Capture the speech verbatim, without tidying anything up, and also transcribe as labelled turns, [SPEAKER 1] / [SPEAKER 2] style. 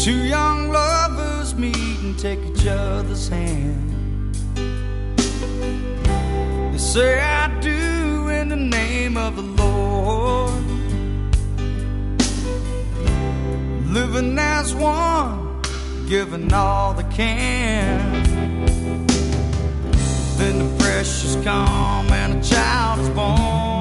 [SPEAKER 1] Two young lovers meet and take each other's hand. They say I do in the name of the Lord, living as one, giving all they can. Then the precious come and a child is born.